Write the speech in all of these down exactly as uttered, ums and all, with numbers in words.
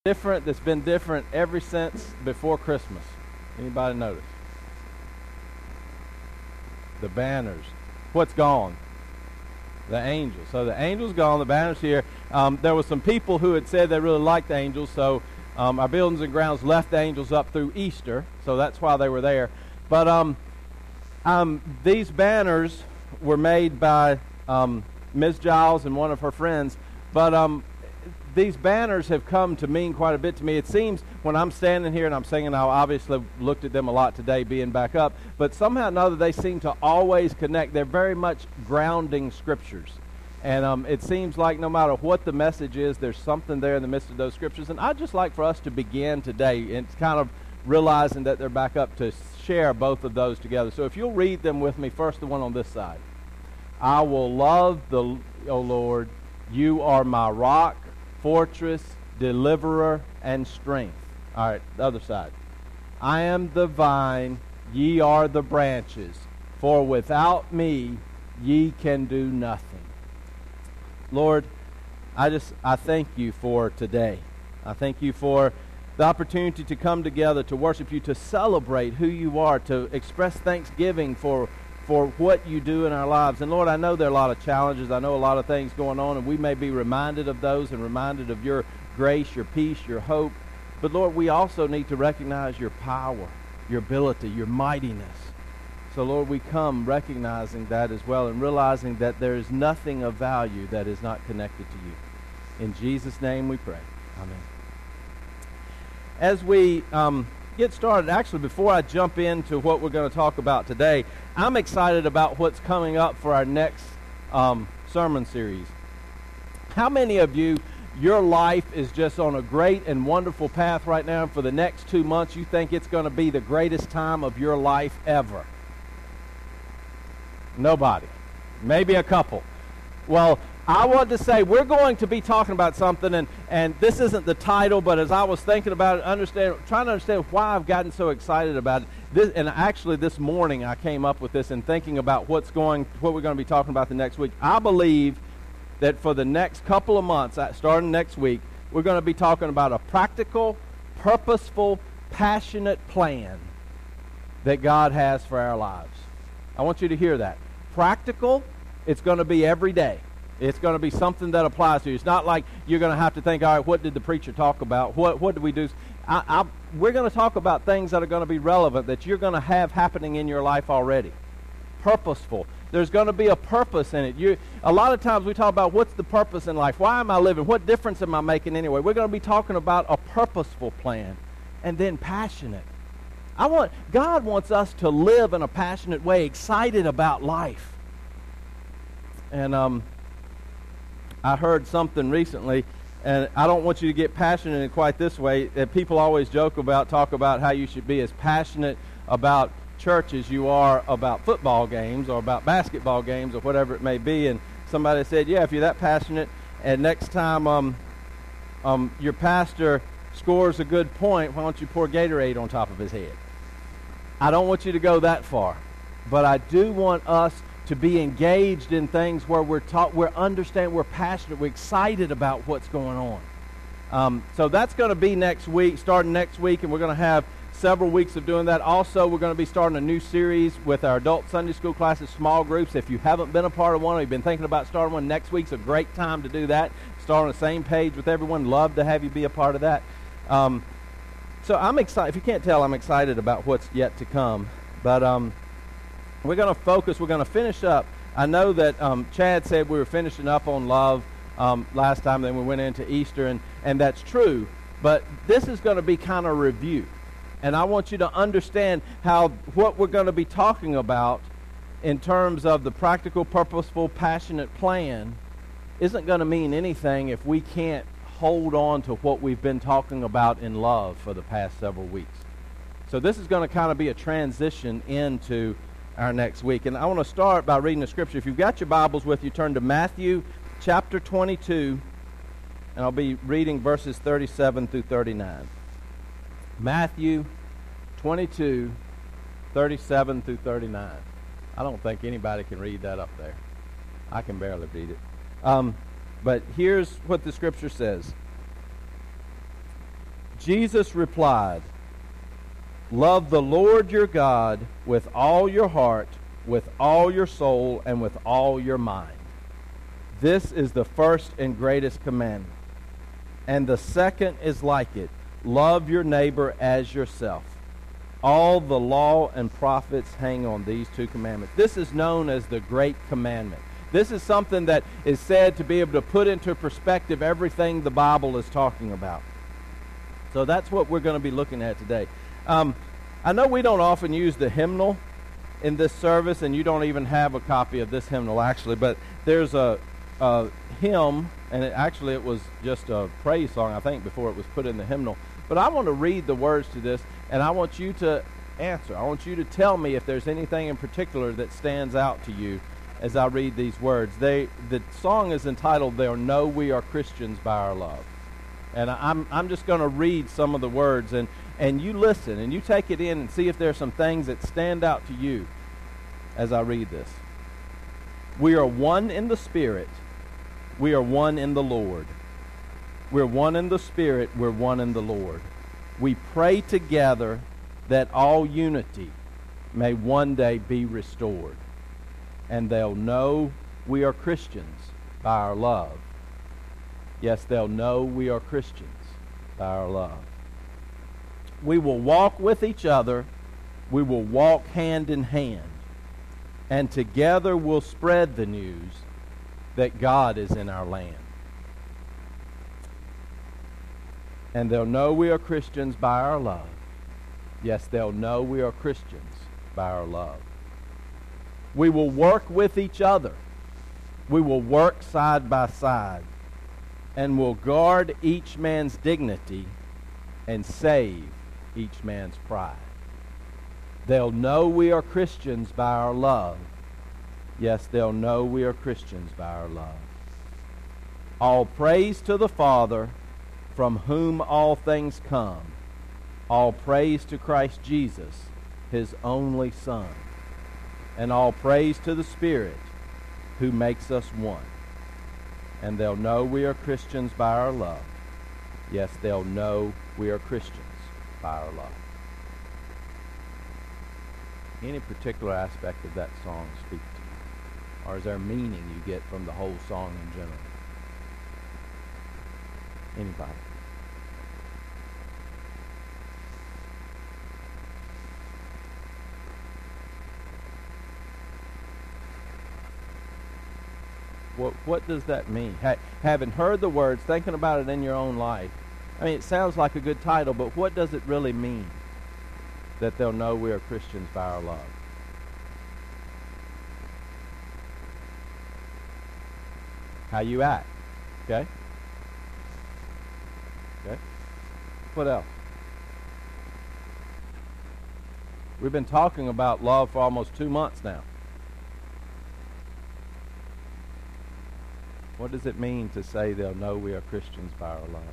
different that's been different ever since before Christmas? Anybody notice? The banners. What's gone? The angels. So the angels gone, the banners here. Um, there was some people who had said they really liked the angels, so um, our buildings and grounds left the angels up through Easter, so that's why they were there. But um, um, these banners were made by um, Miz Giles and one of her friends, but um, these banners have come to mean quite a bit to me. It seems when I'm standing here and I'm singing, I obviously looked at them a lot today being back up, but somehow or another they seem to always connect. They're very much grounding scriptures. And um, it seems like no matter what the message is, there's something there in the midst of those scriptures. And I'd just like for us to begin today and kind of realizing that they're back up to share both of those together. So if you'll read them with me, first the one on this side. I will love the, O Lord, you are my rock, fortress, deliverer, and strength. All right, the other side. I am the vine, ye are the branches, for without me ye can do nothing. Lord, I just, I thank you for today. I thank you for the opportunity to come together, to worship you, to celebrate who you are, to express thanksgiving for for what you do in our lives. And Lord, I know there are a lot of challenges. I know a lot of things going on, and we may be reminded of those and reminded of your grace, your peace, your hope. But Lord, we also need to recognize your power, your ability, your mightiness. So Lord, we come recognizing that as well and realizing that there is nothing of value that is not connected to you. In Jesus' name we pray. Amen. As we um, get started, actually, before I jump into what we're going to talk about today, I'm excited about what's coming up for our next um, sermon series. How many of you, your life is just on a great and wonderful path right now, and for the next two months you think it's going to be the greatest time of your life ever? Nobody. Maybe a couple. Well, I want to say we're going to be talking about something, and, and this isn't the title, but as I was thinking about it, understand, trying to understand why I've gotten so excited about it, this, and actually this morning I came up with this and thinking about what's going, what we're going to be talking about the next week. I believe that for the next couple of months, starting next week, we're going to be talking about a practical, purposeful, passionate plan that God has for our lives. I want you to hear that. Practical, it's going to be every day. It's going to be something that applies to you. It's not like you're going to have to think, all right, what did the preacher talk about? What what did we do? I, I, we're going to talk about things that are going to be relevant, that you're going to have happening in your life already. Purposeful. There's going to be a purpose in it. You, a lot of times we talk about what's the purpose in life? Why am I living? What difference am I making anyway? We're going to be talking about a purposeful plan, and then passionate. I want God wants us to live in a passionate way, excited about life. And um. I heard something recently, and I don't want you to get passionate in quite this way, that people always joke about, talk about how you should be as passionate about church as you are about football games or about basketball games or whatever it may be. And somebody said, yeah, if you're that passionate, and next time um, um, your pastor scores a good point, why don't you pour Gatorade on top of his head? I don't want you to go that far, but I do want us to be engaged in things where we're taught, we're understand, we're passionate, we're excited about what's going on. Um, so that's going to be next week, starting next week, and we're going to have several weeks of doing that. Also, we're going to be starting a new series with our adult Sunday school classes, small groups. If you haven't been a part of one or you've been thinking about starting one, next week's a great time to do that. Start on the same page with everyone. Love to have you be a part of that. Um, so I'm excited. If you can't tell, I'm excited about what's yet to come. But um, we're going to focus, we're going to finish up. I know that um, Chad said we were finishing up on love um, last time, then we went into Easter, and, and that's true. But this is going to be kind of review. And I want you to understand how what we're going to be talking about in terms of the practical, purposeful, passionate plan isn't going to mean anything if we can't hold on to what we've been talking about in love for the past several weeks. So this is going to kind of be a transition into our next week. And I want to start by reading the scripture. If you've got your Bibles with you, turn to Matthew chapter twenty-two, and I'll be reading verses thirty-seven through thirty-nine. Matthew twenty-two, thirty-seven through thirty-nine. I don't think anybody can read that up there. I can barely read it. Um, but here's what the scripture says. Jesus replied, "Love the Lord your God with all your heart, with all your soul, and with all your mind. This is the first and greatest commandment. And the second is like it. Love your neighbor as yourself. All the law and prophets hang on these two commandments." This is known as the Great Commandment. This is something that is said to be able to put into perspective everything the Bible is talking about. So that's what we're going to be looking at today. Um, I know we don't often use the hymnal in this service, and you don't even have a copy of this hymnal actually, but there's a, a hymn, and it, actually it was just a praise song, I think, before it was put in the hymnal. But I want to read the words to this, and I want you to answer. I want you to tell me if there's anything in particular that stands out to you as I read these words. They, the song is entitled, "They'll Know We Are Christians by Our Love." And I'm, I'm just going to read some of the words, and, and you listen, and you take it in and see if there's some things that stand out to you as I read this. "We are one in the Spirit. We are one in the Lord. We're one in the Spirit. We're one in the Lord. We pray together that all unity may one day be restored. And they'll know we are Christians by our love." Yes, they'll know we are Christians by our love. "We will walk with each other. We will walk hand in hand. And together we'll spread the news that God is in our land. And they'll know we are Christians by our love." Yes, they'll know we are Christians by our love. "We will work with each other. We will work side by side. And will guard each man's dignity and save each man's pride. They'll know we are Christians by our love. Yes, they'll know we are Christians by our love. All praise to the Father, from whom all things come. All praise to Christ Jesus, his only Son. And all praise to the Spirit, who makes us one. And they'll know we are Christians by our love. Yes, they'll know we are Christians by our love." Any particular aspect of that song speak to you? Or is there meaning you get from the whole song in general? Anybody? What, what does that mean? Ha- having heard the words, thinking about it in your own life, I mean, it sounds like a good title, but what does it really mean that they'll know we are Christians by our love? How you act, okay? Okay. What else? We've been talking about love for almost two months now. What does it mean to say they'll know we are Christians by our love?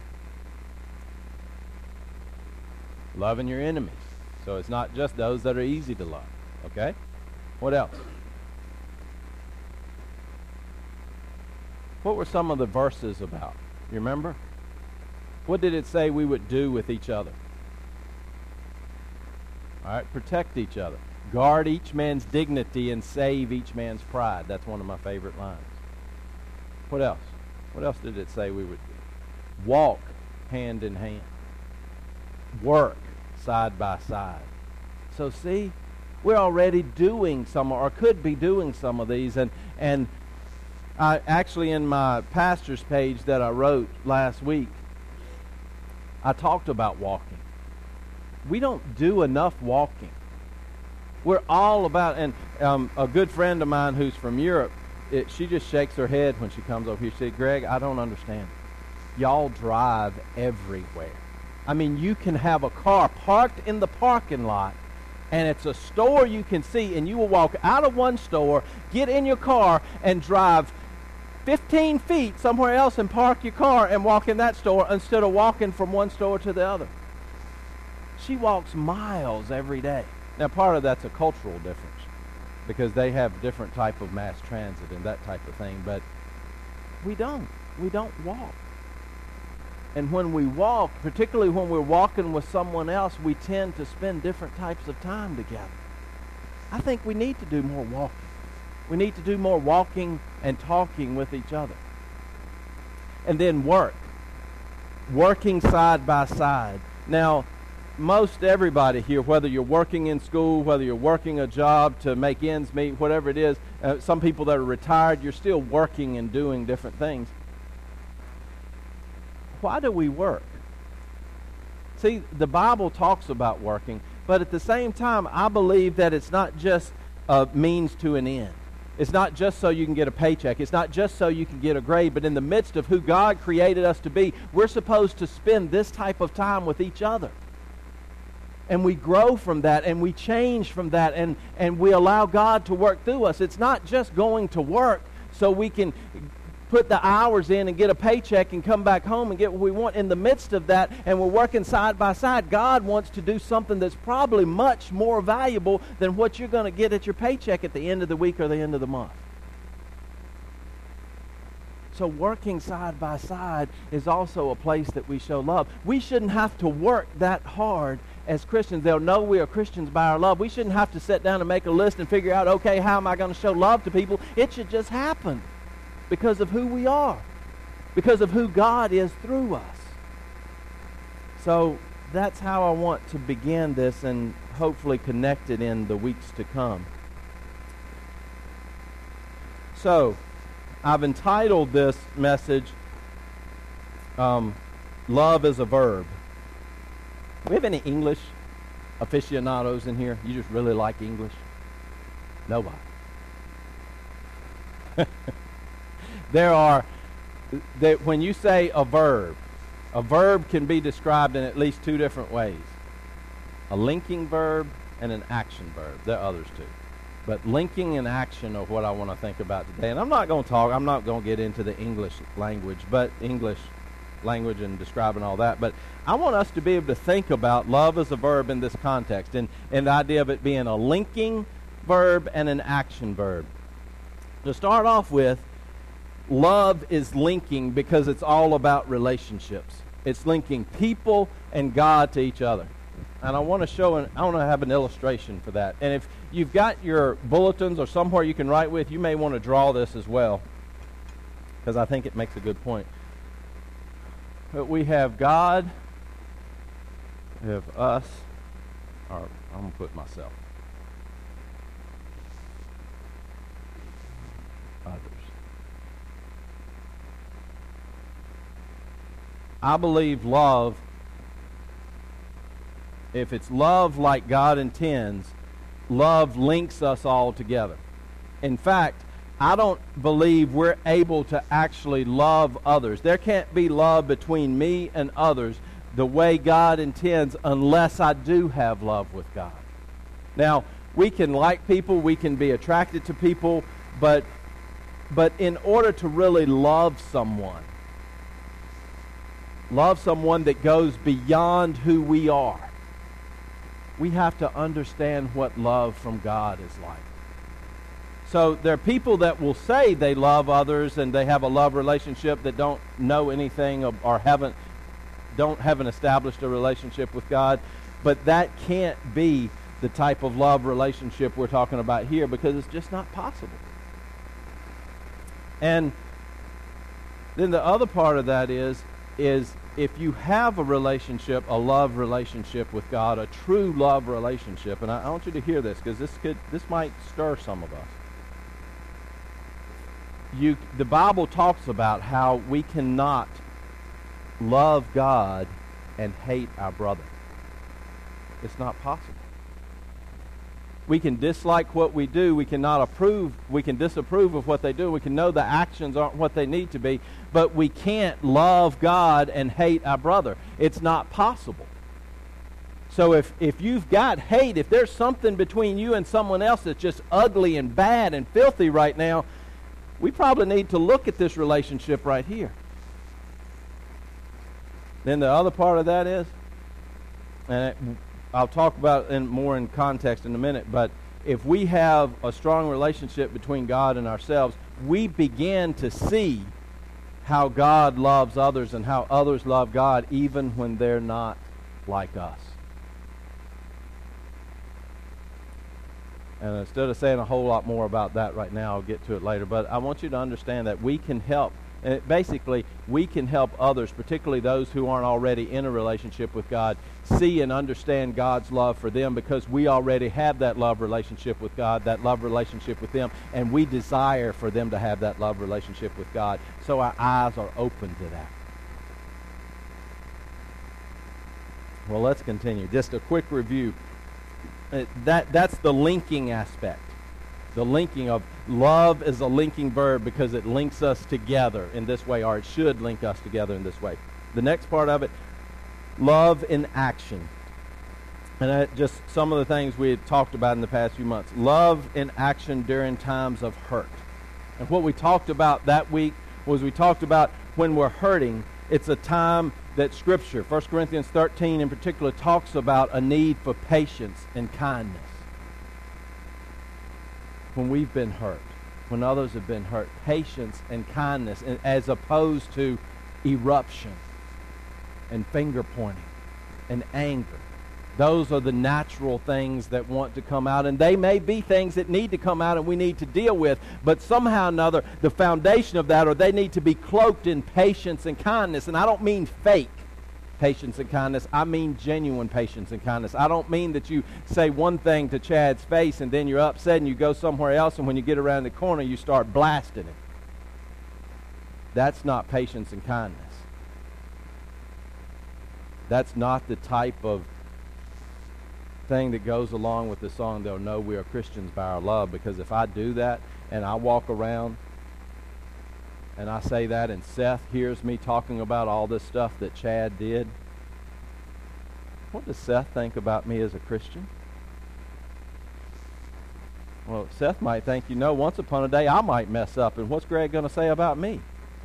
Loving your enemies. So it's not just those that are easy to love. Okay? What else? What were some of the verses about? You remember? What did it say we would do with each other? All right, protect each other. Guard each man's dignity and save each man's pride. That's one of my favorite lines. What else? What else did it say we would do? Walk hand in hand. Work side by side. So see, we're already doing some, or could be doing some of these. And, and I actually, in my pastor's page that I wrote last week, I talked about walking. We don't do enough walking. We're all about, and um, a good friend of mine who's from Europe, it, she just shakes her head when she comes over here. She said, "Greg, I don't understand. Y'all drive everywhere. I mean, you can have a car parked in the parking lot, and it's a store you can see, and you will walk out of one store, get in your car, and drive fifteen feet somewhere else and park your car and walk in that store instead of walking from one store to the other." She walks miles every day. Now, part of that's a cultural difference because they have different type of mass transit and that type of thing, but we don't. We don't walk. And when we walk, particularly when we're walking with someone else, we tend to spend different types of time together. I think we need to do more walking. We need to do more walking and talking with each other. And then work. Working side by side. Now, most everybody here, whether you're working in school, whether you're working a job to make ends meet, whatever it is, uh, some people that are retired, you're still working and doing different things. Why do we work? See, the Bible talks about working, but at the same time, I believe that it's not just a means to an end. It's not just so you can get a paycheck. It's not just so you can get a grade, but in the midst of who God created us to be, we're supposed to spend this type of time with each other. And we grow from that, and we change from that, and, and we allow God to work through us. It's not just going to work so we can put the hours in and get a paycheck and come back home and get what we want. In the midst of that, and we're working side by side, God wants to do something that's probably much more valuable than what you're going to get at your paycheck at the end of the week or the end of the month. So working side by side is also a place that we show love. We shouldn't have to work that hard as Christians. They'll know we are Christians by our love. We shouldn't have to sit down and make a list and figure out, okay, how am I going to show love to people? It should just happen because of who we are, because of who God is through us. So that's how I want to begin this and hopefully connect it in the weeks to come. So I've entitled this message, um, Love is a Verb. Do we have any English aficionados in here? You just really like English? Nobody. There are, that when you say a verb, a verb can be described in at least two different ways. A linking verb and an action verb. There are others too. But linking and action are what I want to think about today. And I'm not going to talk, I'm not going to get into the English language, but English language and describing all that. But I want us to be able to think about love as a verb in this context, and, and the idea of it being a linking verb and an action verb. To start off with, love is linking because it's all about relationships. It's linking people and God to each other. And I want to show, an, I want to have an illustration for that. And if you've got your bulletins or somewhere you can write with, you may want to draw this as well, because I think it makes a good point. But we have God, we have us, or I'm going to put myself. Others. I believe love, if it's love like God intends, love links us all together. In fact, I don't believe we're able to actually love others. There can't be love between me and others the way God intends unless I do have love with God. Now, we can like people, we can be attracted to people, but but in order to really love someone, love someone that goes beyond who we are, we have to understand what love from God is like. So there are people that will say they love others and they have a love relationship that don't know anything or, or haven't don't haven't established a relationship with God, but that can't be the type of love relationship we're talking about here, because it's just not possible. And then the other part of that is is if you have a relationship, a love relationship with God, a true love relationship, and I, I want you to hear this, because this could this might stir some of us. You, the Bible talks about how we cannot love God and hate our brother. It's not possible. We can dislike what we do. We cannot approve. We can disapprove of what they do. We can know the actions aren't what they need to be. But we can't love God and hate our brother. It's not possible. So if, if you've got hate, if there's something between you and someone else that's just ugly and bad and filthy right now, we probably need to look at this relationship right here. Then the other part of that is, and it, I'll talk about it in, more in context in a minute, but if we have a strong relationship between God and ourselves, we begin to see how God loves others and how others love God even when they're not like us. And instead of saying a whole lot more about that right now, I'll get to it later. But I want you to understand that we can help. And it, basically, we can help others, particularly those who aren't already in a relationship with God, see and understand God's love for them, because we already have that love relationship with God, that love relationship with them, and we desire for them to have that love relationship with God. So our eyes are open to that. Well, let's continue. Just a quick review. Uh, that that's the linking aspect. The linking of love is a linking verb because it links us together in this way, or it should link us together in this way. The next part of it, love in action. And that just some of the things we had talked about in the past few months. Love in action during times of hurt. And what we talked about that week was we talked about when we're hurting, it's a time that Scripture, First Corinthians thirteen in particular, talks about a need for patience and kindness. When we've been hurt, when others have been hurt, patience and kindness, and as opposed to eruption and finger pointing and anger. Those are the natural things that want to come out, and they may be things that need to come out and we need to deal with, but somehow or another, the foundation of that, or they need to be cloaked in patience and kindness. And I don't mean fake patience and kindness. I mean genuine patience and kindness. I don't mean that you say one thing to Chad's face and then you're upset and you go somewhere else, and when you get around the corner, you start blasting it. That's not patience and kindness. That's not the type of thing that goes along with the song, "They'll know we are Christians by our love." Because if I do that and I walk around and I say that and Seth hears me talking about all this stuff that Chad did, what does Seth think about me as a Christian? Well, Seth might think, you know, once upon a day I might mess up, and what's Greg going to say about me?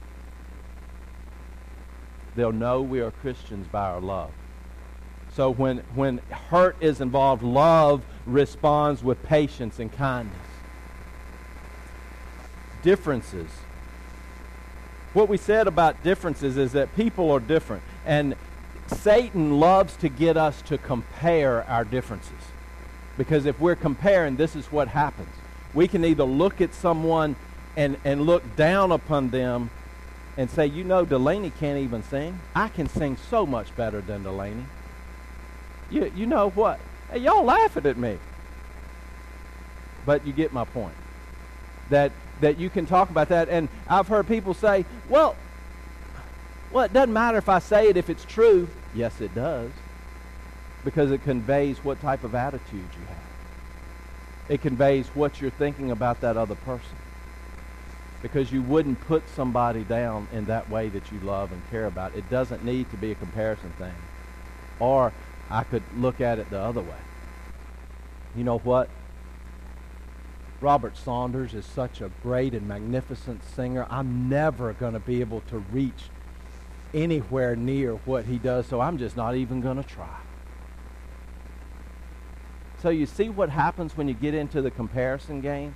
They'll know we are Christians by our love. So when, when hurt is involved, love responds with patience and kindness. Differences. What we said about differences is that people are different. And Satan loves to get us to compare our differences. Because if we're comparing, this is what happens. We can either look at someone and, and look down upon them and say, you know, Delaney can't even sing. I can sing so much better than Delaney. You, you know what? Hey, y'all laughing at me. But you get my point. That that you can talk about that. And I've heard people say, well, well, it doesn't matter if I say it if it's true. Yes, it does. Because it conveys what type of attitude you have. It conveys what you're thinking about that other person. Because you wouldn't put somebody down in that way that you love and care about. It doesn't need to be a comparison thing. Or I could look at it the other way. You know what? Robert Saunders is such a great and magnificent singer. I'm never going to be able to reach anywhere near what he does, so I'm just not even going to try. So you see what happens when you get into the comparison game?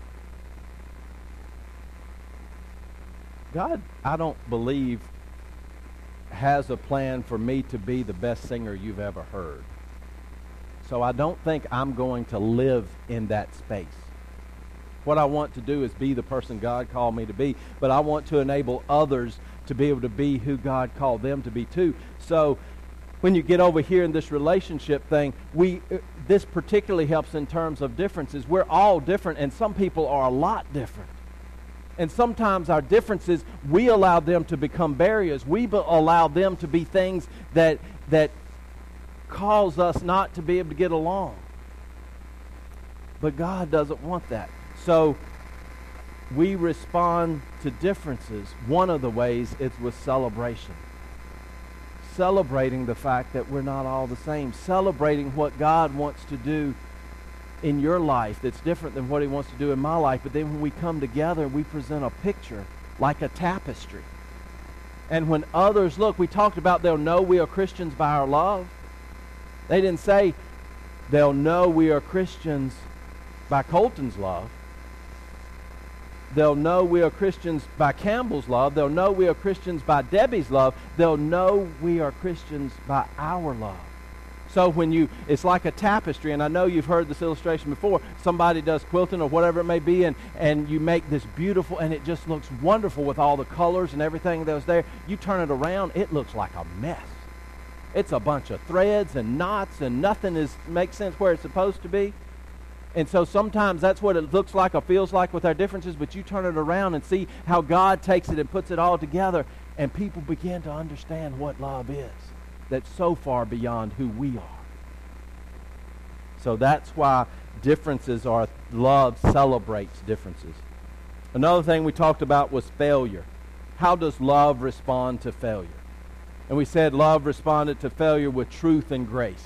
God, I don't believe, has a plan for me to be the best singer you've ever heard. So I don't think I'm going to live in that space. What I want to do is be the person God called me to be, but I want to enable others to be able to be who God called them to be too. So when you get over here in this relationship thing, we uh, this particularly helps in terms of differences. We're all different, and some people are a lot different. And sometimes our differences, we allow them to become barriers. We be- allow them to be things that that cause us not to be able to get along. But God doesn't want that. So we respond to differences. One of the ways is with celebration. Celebrating the fact that we're not all the same. Celebrating what God wants to do in your life that's different than what he wants to do in my life. But then when we come together, we present a picture like a tapestry. And when others look, we talked about they'll know we are Christians by our love. They didn't say they'll know we are Christians by Colton's love. They'll know we are Christians by Campbell's love. They'll know we are Christians by Debbie's love. They'll know we are Christians by our love. So when you, it's like a tapestry, and I know you've heard this illustration before. Somebody does quilting or whatever it may be, and, and you make this beautiful, and it just looks wonderful with all the colors and everything that was there. You turn it around, it looks like a mess. It's a bunch of threads and knots, and nothing is makes sense where it's supposed to be. And so sometimes that's what it looks like or feels like with our differences, but you turn it around and see how God takes it and puts it all together, and people begin to understand what love is. That's so far beyond who we are. So that's why differences are, love celebrates differences. Another thing we talked about was failure. How does love respond to failure? And we said love responded to failure with truth and grace.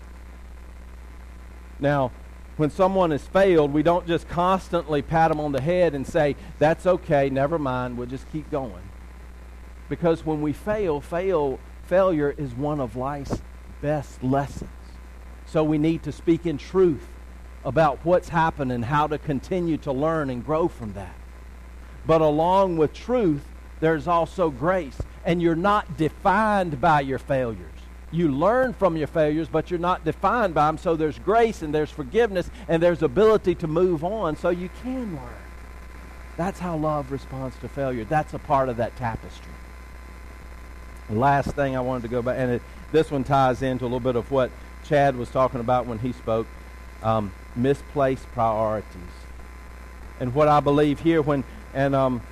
Now, when someone has failed, we don't just constantly pat them on the head and say, that's okay, never mind, we'll just keep going. Because when we fail, fail, failure is one of life's best lessons. So we need to speak in truth about what's happened and how to continue to learn and grow from that. But along with truth, there's also grace. And you're not defined by your failures. You learn from your failures, but you're not defined by them. So there's grace and there's forgiveness and there's ability to move on so you can learn. That's how love responds to failure. That's a part of that tapestry. The last thing I wanted to go back, and it, this one ties into a little bit of what Chad was talking about when he spoke, um, misplaced priorities. And what I believe here when, and um,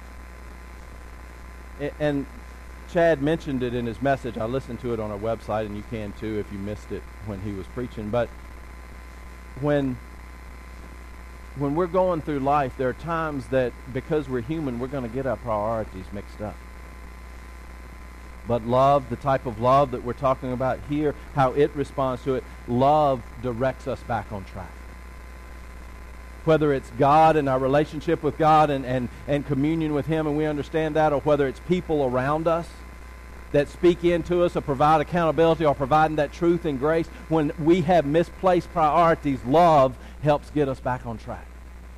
and Chad mentioned it in his message. I listened to it on our website, and you can too if you missed it when he was preaching. But when when we're going through life, there are times that because we're human, we're going to get our priorities mixed up. But love, the type of love that we're talking about here, how it responds to it, love directs us back on track. Whether it's God and our relationship with God and, and, and communion with Him, and we understand that, or whether it's people around us that speak into us or provide accountability or providing that truth and grace, when we have misplaced priorities, love helps get us back on track.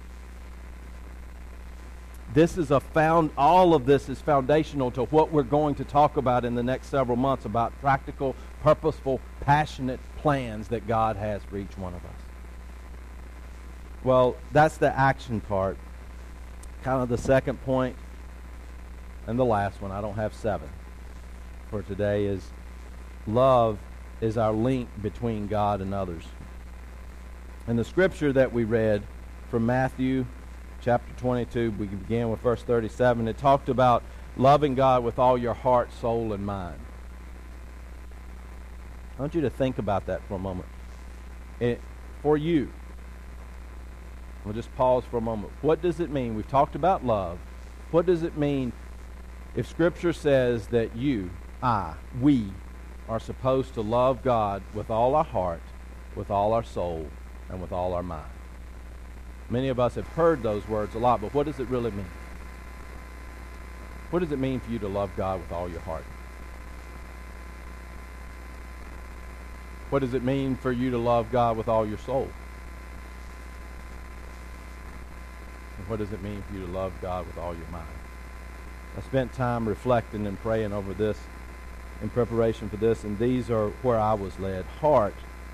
This is a found, all of this is foundational to what we're going to talk about in the next several months about practical, purposeful, passionate plans that God has for each one of us. Well, that's the action part. Kind of the second point and the last one. I don't have seven for today is love is our link between God and others. And the scripture that we read from Matthew chapter twenty-two, we began with verse thirty-seven. It talked about loving God with all your heart, soul, and mind. I want you to think about that for a moment. It, for you, we'll just pause for a moment. What does it mean? We've talked about love. What does it mean if Scripture says that you, I, we, are supposed to love God with all our heart, with all our soul, and with all our mind? Many of us have heard those words a lot, but what does it really mean? What does it mean for you to love God with all your heart? What does it mean for you to love God with all your soul? And what does it mean for you to love God with all your mind? I spent time reflecting and praying over this in preparation for this, and these are where I was led. Heart.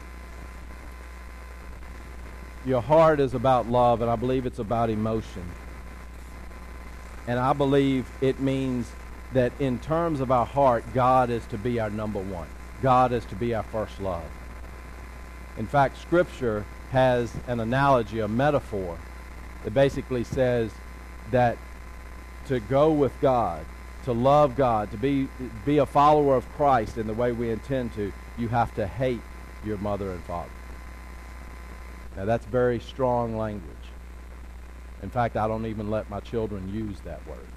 Your heart is about love, and I believe it's about emotion. And I believe it means that in terms of our heart, God is to be our number one. God is to be our first love. In fact, Scripture has an analogy, a metaphor, that basically says that to go with God, to love God, to be, be a follower of Christ in the way we intend to, you have to hate your mother and father. Now, that's very strong language. In fact, I don't even let my children use that word.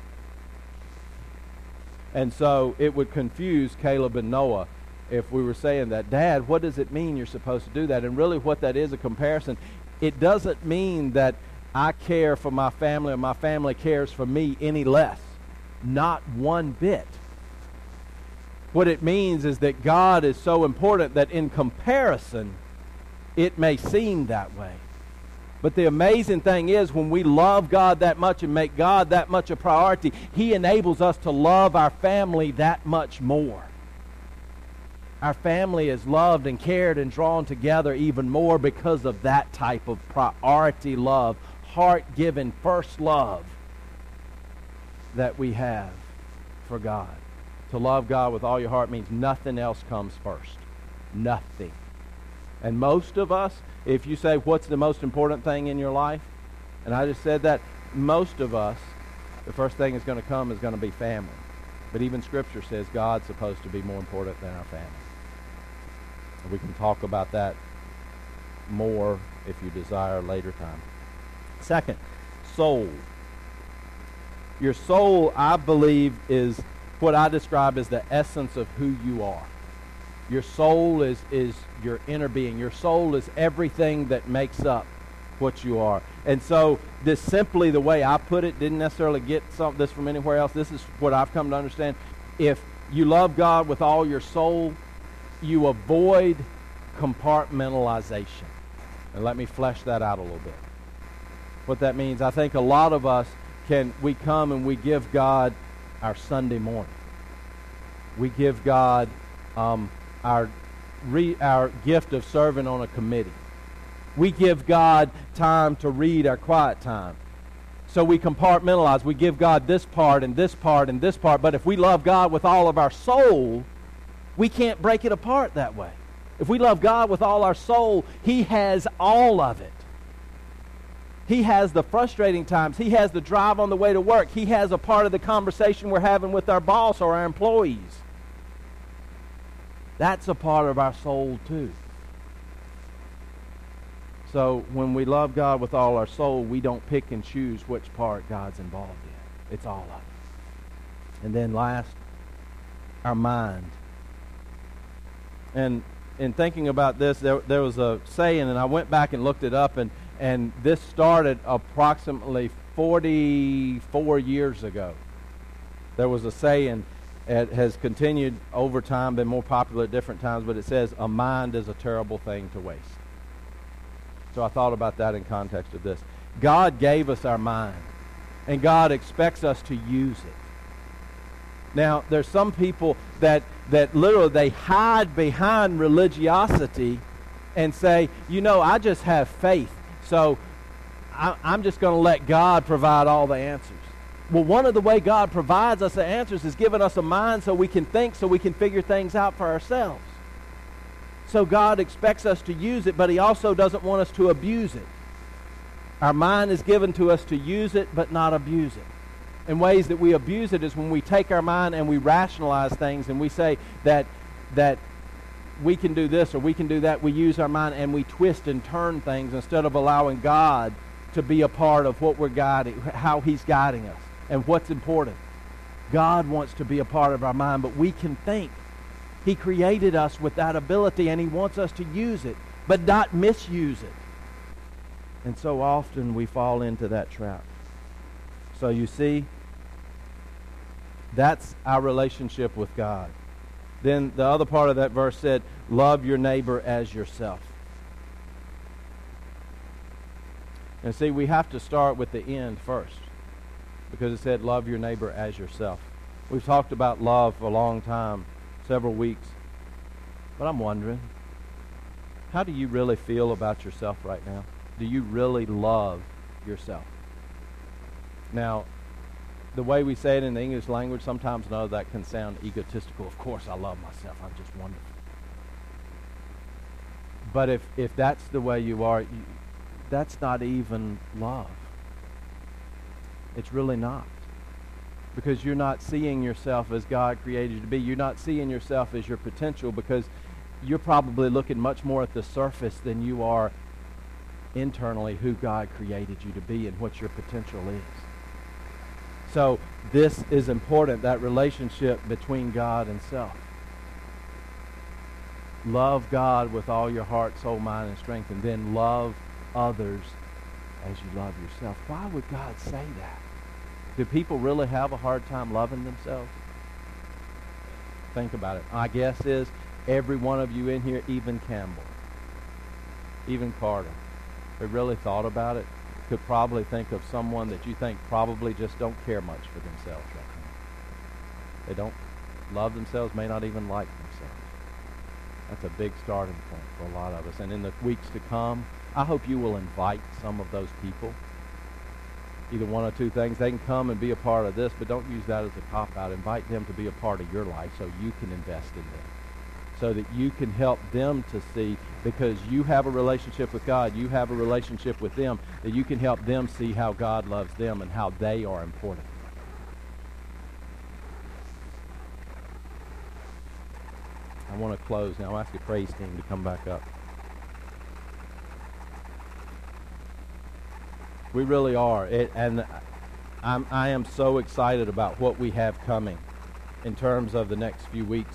And so it would confuse Caleb and Noah if we were saying that, Dad, what does it mean you're supposed to do that? And really what that is a comparison. It doesn't mean that I care for my family or my family cares for me any less. Not one bit. What it means is that God is so important that in comparison, it may seem that way. But the amazing thing is, when we love God that much and make God that much a priority, He enables us to love our family that much more. Our family is loved and cared and drawn together even more because of that type of priority love, heart-given first love that we have for God. To love God with all your heart means nothing else comes first. Nothing. And most of us, if you say, what's the most important thing in your life? And I just said that, most of us, the first thing that's going to come is going to be family. But even Scripture says God's supposed to be more important than our family. And we can talk about that more if you desire later time. Second, soul. Your soul, I believe, is what I describe as the essence of who you are. Your soul is, is your inner being. Your soul is everything that makes up what you are. And so this simply, the way I put it, didn't necessarily get some, this from anywhere else. This is what I've come to understand. If you love God with all your soul, you avoid compartmentalization. And let me flesh that out a little bit. What that means, I think a lot of us can, we come and we give God our Sunday morning. We give God um, our re, our gift of serving on a committee. We give God time to read our quiet time. So we compartmentalize. We give God this part and this part and this part. But if we love God with all of our soul, we can't break it apart that way. If we love God with all our soul, He has all of it. He has the frustrating times. He has the drive on the way to work. He has a part of the conversation we're having with our boss or our employees. That's a part of our soul too. So when we love God with all our soul, we don't pick and choose which part God's involved in. It's all of it. And then last, our mind. And in thinking about this, there, there was a saying, and I went back and looked it up, and, and this started approximately forty-four years ago. There was a saying, it has continued over time, been more popular at different times, but it says, a mind is a terrible thing to waste. So I thought about that in context of this. God gave us our mind, and God expects us to use it. Now, there's some people that, that literally they hide behind religiosity and say, you know, I just have faith, so I, I'm just going to let God provide all the answers. Well, one of the way God provides us the answers is giving us a mind so we can think, so we can figure things out for ourselves. So God expects us to use it, but He also doesn't want us to abuse it. Our mind is given to us to use it, but not abuse it. And ways that we abuse it is when we take our mind and we rationalize things and we say that, that we can do this or we can do that. We use our mind and we twist and turn things instead of allowing God to be a part of what we're guiding, how He's guiding us and what's important. God wants to be a part of our mind, but we can think. He created us with that ability, and He wants us to use it, but not misuse it. And so often we fall into that trap. So you see, that's our relationship with God. Then the other part of that verse said, love your neighbor as yourself. And see, we have to start with the end first, because it said, love your neighbor as yourself. We've talked about love for a long time, several weeks. But I'm wondering, how do you really feel about yourself right now? Do you really love yourself? Now, the way we say it in the English language, sometimes no, that can sound egotistical. Of course I love myself. I'm just wonderful. But if, if that's the way you are, you, that's not even love. It's really not. Because you're not seeing yourself as God created you to be. You're not seeing yourself as your potential, because you're probably looking much more at the surface than you are internally who God created you to be and what your potential is. So this is important, that relationship between God and self. Love God with all your heart, soul, mind, and strength, and then love others as you love yourself. Why would God say that? Do people really have a hard time loving themselves? Think about it. My guess is every one of you in here, even Campbell, even Carter, but really thought about it, could probably think of someone that you think probably just don't care much for themselves right now. They don't love themselves, may not even like themselves. That's a big starting point for a lot of us. And in the weeks to come, I hope you will invite some of those people. Either one or two things. They can come and be a part of this, but don't use that as a cop-out. Invite them to be a part of your life so you can invest in them, so that you can help them to see, because you have a relationship with God, you have a relationship with them, that you can help them see how God loves them and how they are important. I want to close now. I'll ask the praise team to come back up. We really are. It, and I'm, I am so excited about what we have coming in terms of the next few weeks.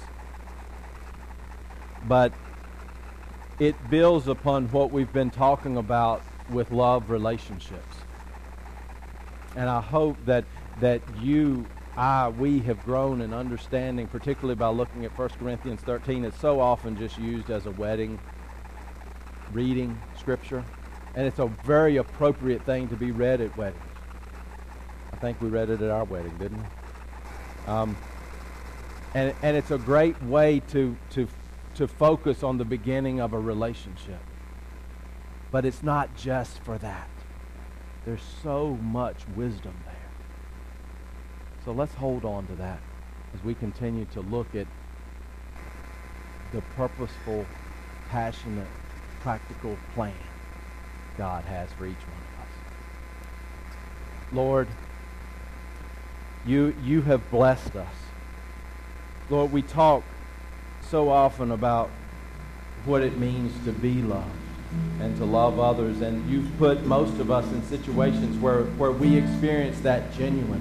But it builds upon what we've been talking about with love relationships. And I hope that that you, I, we have grown in understanding, particularly by looking at First Corinthians thirteen. It's so often just used as a wedding reading scripture. And it's a very appropriate thing to be read at weddings. I think we read it at our wedding, didn't we? Um, and and it's a great way to to to focus on the beginning of a relationship. But it's not just for that. There's so much wisdom there. So let's hold on to that as we continue to look at the purposeful, passionate, practical plan God has for each one of us. Lord, you you have blessed us. Lord, we talk so often about what it means to be loved and to love others, and you've put most of us in situations where, where we experience that genuinely.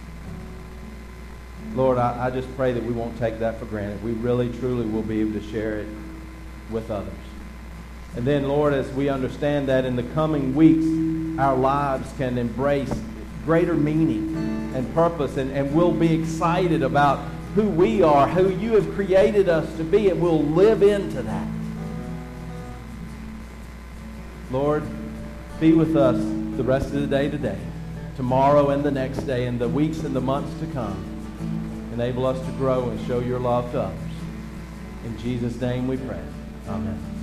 Lord, I, I just pray that we won't take that for granted. We really, truly will be able to share it with others. And then, Lord, as we understand that in the coming weeks, our lives can embrace greater meaning and purpose, and, and we'll be excited about who we are, who you have created us to be, and we'll live into that. Lord, be with us the rest of the day today, tomorrow and the next day, and the weeks and the months to come. Enable us to grow and show your love to others. In Jesus' name we pray. Amen.